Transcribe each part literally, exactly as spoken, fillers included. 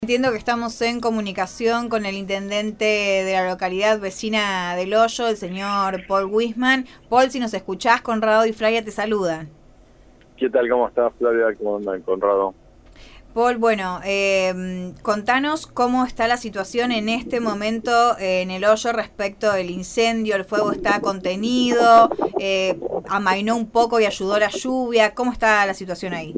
Entiendo que estamos en comunicación con el intendente de la localidad vecina del Hoyo, el señor Paul Wisman. Paul, si nos escuchás, Conrado y Flavia te saludan. ¿Qué tal? ¿Cómo estás, Flavia? ¿Cómo andan, Conrado? Paul, bueno, eh, contanos cómo está la situación en este momento eh, en el Hoyo respecto del incendio. ¿El fuego está contenido? Eh, ¿Amainó un poco y ayudó la lluvia? ¿Cómo está la situación ahí?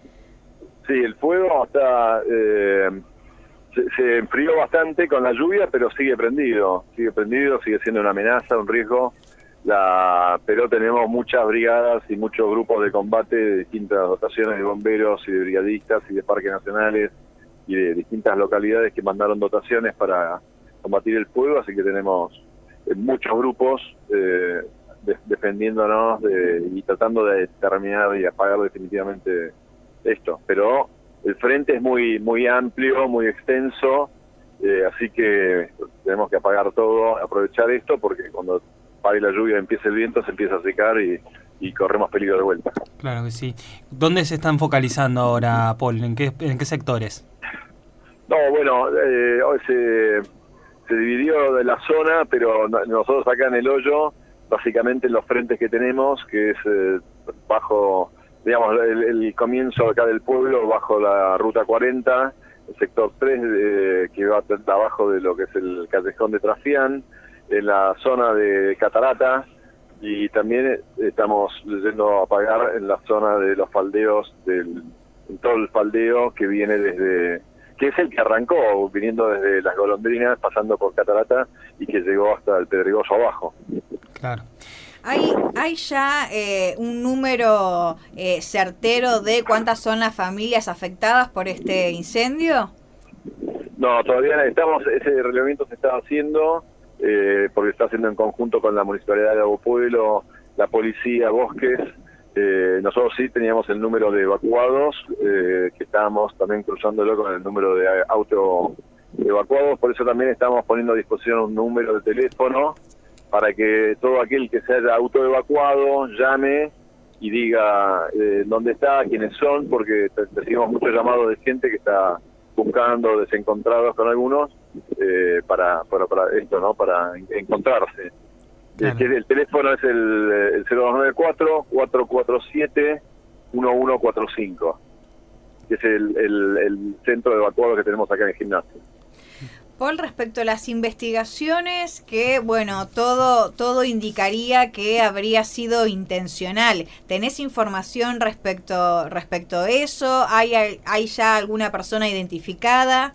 Sí, el fuego está... Eh, se, se enfrió bastante con la lluvia, pero sigue prendido. Sigue prendido, sigue siendo una amenaza, un riesgo. La, pero tenemos muchas brigadas y muchos grupos de combate de distintas dotaciones de bomberos y de brigadistas y de parques nacionales y de distintas localidades que mandaron dotaciones para combatir el fuego, así que tenemos eh, muchos grupos eh, de, defendiéndonos de, y tratando de terminar y apagar definitivamente esto. Pero el frente es muy muy amplio, muy extenso, eh, así que tenemos que apagar todo, aprovechar esto, porque cuando para la lluvia empieza el viento, se empieza a secar y, y corremos peligro de vuelta. Claro que sí. ¿Dónde se están focalizando ahora, Paul? ¿En qué, en qué sectores? No, bueno, eh, hoy se, se dividió de la zona, pero nosotros acá en el Hoyo, básicamente los frentes que tenemos, que es eh, bajo, digamos, el, el comienzo acá del pueblo, bajo la ruta cuarenta, el sector tres, eh, que va abajo de lo que es el callejón de Trafián, en la zona de Catarata, y también estamos yendo a apagar en la zona de los faldeos, del, en todo el faldeo que viene desde, que es el que arrancó viniendo desde Las Golondrinas, pasando por Catarata y que llegó hasta el Pedregoso abajo. Claro. ¿Hay, hay ya eh, un número eh, certero de cuántas son las familias afectadas por este incendio? No, todavía estamos, ese relevamiento se está haciendo, Eh, porque está haciendo en conjunto con la Municipalidad de Lago Pueblo, la Policía, Bosques. Eh, nosotros sí teníamos el número de evacuados, eh, que estábamos también cruzándolo con el número de auto evacuados, por eso también estamos poniendo a disposición un número de teléfono para que todo aquel que se haya auto evacuado llame y diga eh, dónde está, quiénes son, porque recibimos muchos llamados de gente que está buscando, desencontrados con algunos, eh, para, para para esto, ¿no? Para encontrarse. Claro. El, el teléfono es el, el cero dos nueve cuatro, cuatro cuatro siete, uno uno cuatro cinco, que es el, el, el centro de evacuados que tenemos acá en el gimnasio. Paul, respecto a las investigaciones, que bueno, todo todo indicaría que habría sido intencional. ¿Tenés información respecto respecto a eso? ¿Hay hay ya alguna persona identificada?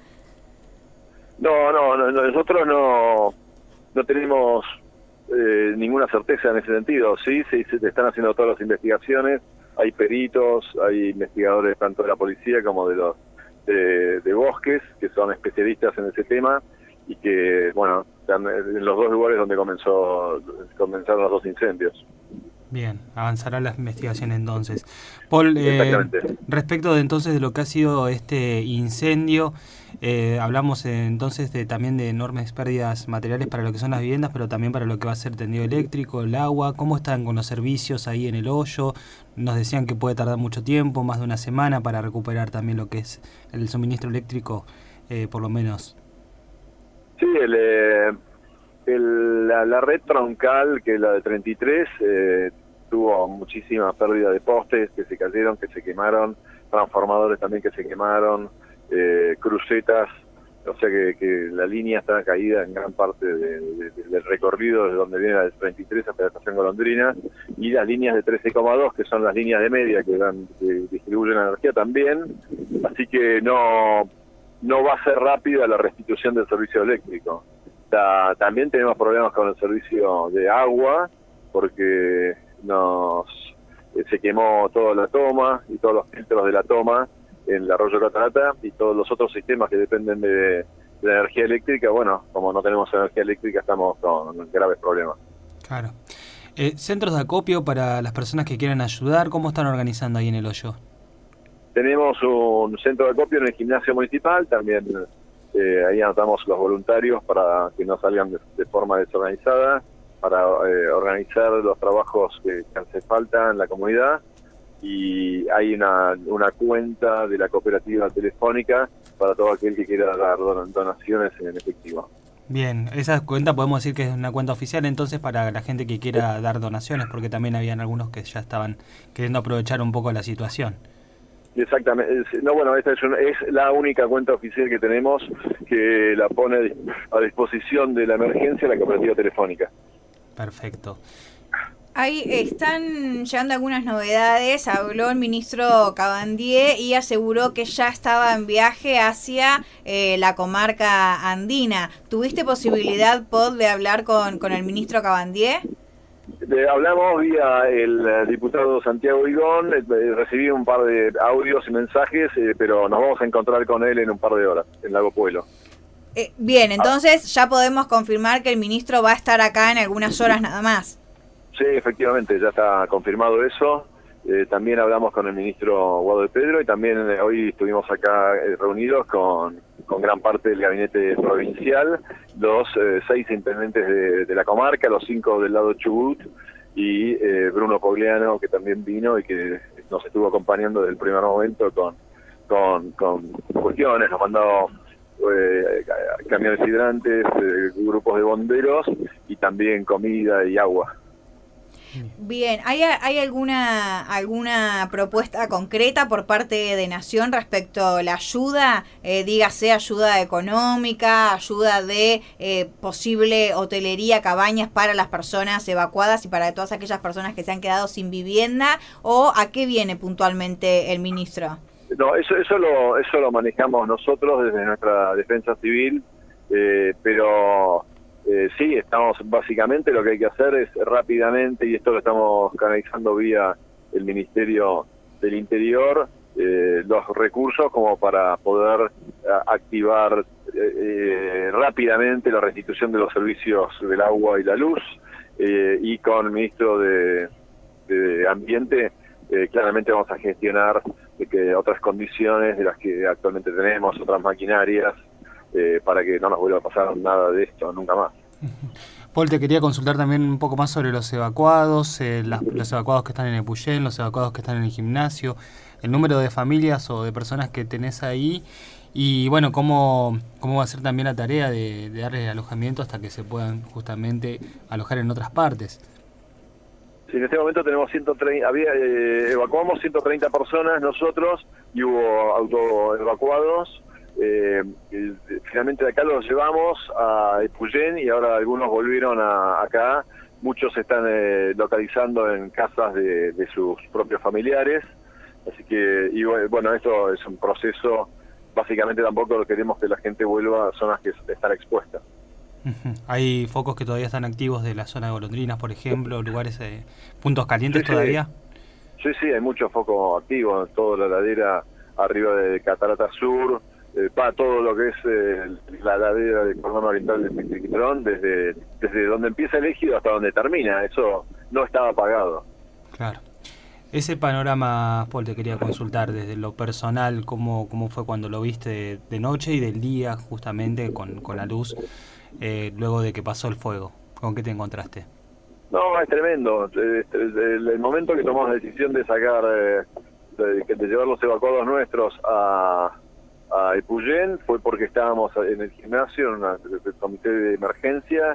No, no, no nosotros no no tenemos eh, ninguna certeza en ese sentido. Sí, sí, se están haciendo todas las investigaciones. Hay peritos, hay investigadores tanto de la policía como de los De, de Bosques, que son especialistas en ese tema y que, bueno, están en los dos lugares donde comenzó comenzaron los dos incendios. Bien, avanzará la investigación entonces. Paul, eh, respecto de entonces de lo que ha sido este incendio, eh, hablamos eh, entonces de también de enormes pérdidas materiales para lo que son las viviendas, pero también para lo que va a ser el tendido eléctrico, el agua. ¿Cómo están con los servicios ahí en el Hoyo? Nos decían que puede tardar mucho tiempo, más de una semana, para recuperar también lo que es el suministro eléctrico, eh, por lo menos. Sí, el... Eh... El, la, la red troncal, que es la de treinta y tres, eh, tuvo muchísima pérdida de postes que se cayeron, que se quemaron, transformadores también que se quemaron, eh, crucetas, o sea que, que la línea está caída en gran parte de, de, de, del recorrido desde donde viene la de treinta y tres hasta la estación Golondrina, y las líneas de trece coma dos, que son las líneas de media que, dan, que distribuyen la energía también, así que no, no va a ser rápida la restitución del servicio eléctrico. También tenemos problemas con el servicio de agua porque nos eh, se quemó toda la toma y todos los filtros de la toma en el arroyo Catarata y todos los otros sistemas que dependen de, de la energía eléctrica. Bueno, como no tenemos energía eléctrica estamos con graves problemas. Claro. Eh, ¿Centros de acopio para las personas que quieran ayudar? ¿Cómo están organizando ahí en el Hoyo? Tenemos un centro de acopio en el gimnasio municipal, también Eh, ahí anotamos los voluntarios para que no salgan de, de forma desorganizada, para eh, organizar los trabajos que, que hace falta en la comunidad, y hay una, una cuenta de la cooperativa telefónica para todo aquel que quiera dar don, donaciones en efectivo. Bien, esa cuenta podemos decir que es una cuenta oficial entonces para la gente que quiera dar donaciones, porque también habían algunos que ya estaban queriendo aprovechar un poco la situación. Exactamente. No, bueno, esta es, una, es la única cuenta oficial que tenemos que la pone a disposición de la emergencia la cooperativa telefónica. Perfecto. Ahí están llegando algunas novedades. Habló el ministro Cabandier y aseguró que ya estaba en viaje hacia eh, la comarca andina. ¿Tuviste posibilidad, Paul, de hablar con, con el ministro Cabandier? De, hablamos vía el eh, diputado Santiago Higón, eh, recibí un par de audios y mensajes, eh, pero nos vamos a encontrar con él en un par de horas, en Lago Pueblo. Eh, bien, entonces ya podemos confirmar que el ministro va a estar acá en algunas horas nada más. Sí, efectivamente, ya está confirmado eso. Eh, también hablamos con el ministro Guado de Pedro y también eh, hoy estuvimos acá eh, reunidos con, con gran parte del gabinete provincial, los eh, seis intendentes de, de la comarca, los cinco del lado Chubut y eh, Bruno Pogliano, que también vino y que nos estuvo acompañando desde el primer momento con, con, con cuestiones, nos mandó eh, camiones hidrantes, eh, grupos de bomberos y también comida y agua. Bien, ¿hay, hay alguna alguna propuesta concreta por parte de Nación respecto a la ayuda? Eh, dígase ayuda económica, ayuda de eh, posible hotelería, cabañas para las personas evacuadas y para todas aquellas personas que se han quedado sin vivienda, ¿o a qué viene puntualmente el ministro? No, eso eso lo eso lo manejamos nosotros desde nuestra defensa civil, eh, pero... Eh, sí, estamos básicamente lo que hay que hacer es rápidamente, y esto lo estamos canalizando vía el Ministerio del Interior, eh, los recursos como para poder a, activar eh, rápidamente la restitución de los servicios del agua y la luz, eh, y con el Ministro de, de Ambiente eh, claramente vamos a gestionar de que otras condiciones de las que actualmente tenemos, otras maquinarias, Eh, para que no nos vuelva a pasar nada de esto nunca más. Paul, te quería consultar también un poco más sobre los evacuados, eh, las, los evacuados que están en Epuyén, los evacuados que están en el gimnasio, el número de familias o de personas que tenés ahí y bueno, cómo, cómo va a ser también la tarea de, de darles alojamiento hasta que se puedan justamente alojar en otras partes. Sí, en este momento tenemos ciento treinta, había, eh, evacuamos ciento treinta personas nosotros y hubo autoevacuados. Eh, eh, finalmente de acá los llevamos a Epuyén y ahora algunos volvieron a, acá, muchos se están eh, localizando en casas de, de sus propios familiares, así que, y bueno, esto es un proceso, básicamente tampoco queremos que la gente vuelva a zonas que están expuestas. Uh-huh. Hay focos que todavía están activos de la zona de Golondrinas, por ejemplo, lugares, eh, puntos calientes sí, todavía. Sí, sí, hay muchos focos activos, toda la ladera arriba de Catarata Sur, Eh, para todo lo que es eh, la ladera del cordón oriental del Piquitrón, desde desde donde empieza el ejido hasta donde termina, eso no estaba apagado. Claro. Ese panorama, Paul, te quería consultar desde lo personal, cómo, cómo fue cuando lo viste de, de noche y del día, justamente con, con la luz, eh, luego de que pasó el fuego. ¿Con qué te encontraste? No, es tremendo. El, el momento que tomamos la decisión de sacar, eh, de, de llevar los evacuados nuestros a... a Epuyén fue porque estábamos en el gimnasio, en una, el comité de emergencia,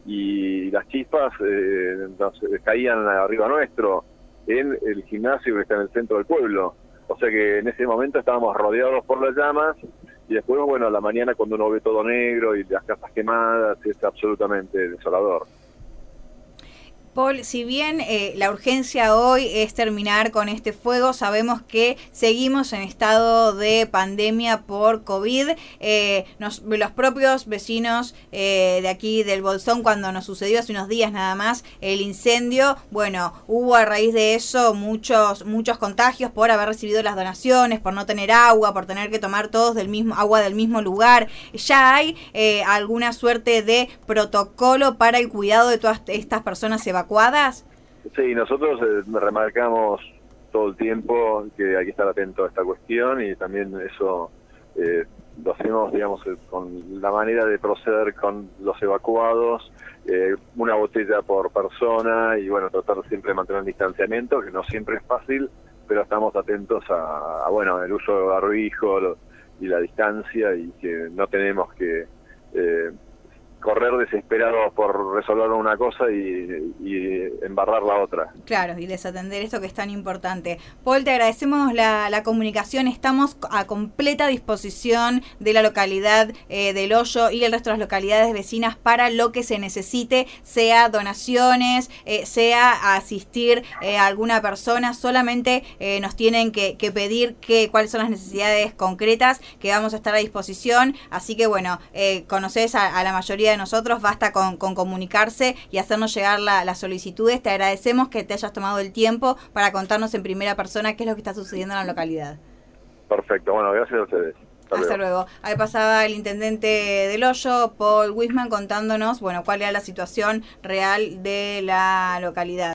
y las chispas eh, nos caían arriba nuestro, en el gimnasio que está en el centro del pueblo. O sea que en ese momento estábamos rodeados por las llamas, y después, bueno, a la mañana cuando uno ve todo negro y las casas quemadas, es absolutamente desolador. Paul, si bien eh, la urgencia hoy es terminar con este fuego, sabemos que seguimos en estado de pandemia por COVID. Eh, nos, los propios vecinos eh, de aquí del Bolsón, cuando nos sucedió hace unos días nada más el incendio, bueno, hubo a raíz de eso muchos muchos contagios por haber recibido las donaciones, por no tener agua, por tener que tomar todos del mismo agua del mismo lugar. ¿Ya hay eh, alguna suerte de protocolo para el cuidado de todas estas personas evacuadas? Sí, nosotros eh, remarcamos todo el tiempo que hay que estar atento a esta cuestión, y también eso eh, lo hacemos, digamos, eh, con la manera de proceder con los evacuados, eh, una botella por persona, y bueno, tratar siempre de mantener el distanciamiento, que no siempre es fácil, pero estamos atentos a, a bueno, el uso de barbijo, lo, y la distancia, y que no tenemos que eh, correr desesperados por resolver una cosa y, y embarrar la otra. Claro, y desatender esto que es tan importante. Paul, te agradecemos la, la comunicación, estamos a completa disposición de la localidad eh, del Hoyo y el resto de las localidades vecinas para lo que se necesite, sea donaciones, eh, sea asistir eh, a alguna persona, solamente eh, nos tienen que, que pedir que, cuáles son las necesidades concretas, que vamos a estar a disposición, así que bueno, eh, conoces a, a la mayoría de nosotros, basta con, con comunicarse y hacernos llegar la, las solicitudes. Te agradecemos que te hayas tomado el tiempo para contarnos en primera persona qué es lo que está sucediendo en la localidad. Perfecto, bueno, gracias a ustedes. Hasta, Hasta luego. luego. Ahí pasaba el intendente del Hoyo, Paul Wisman, contándonos, bueno, cuál era la situación real de la localidad.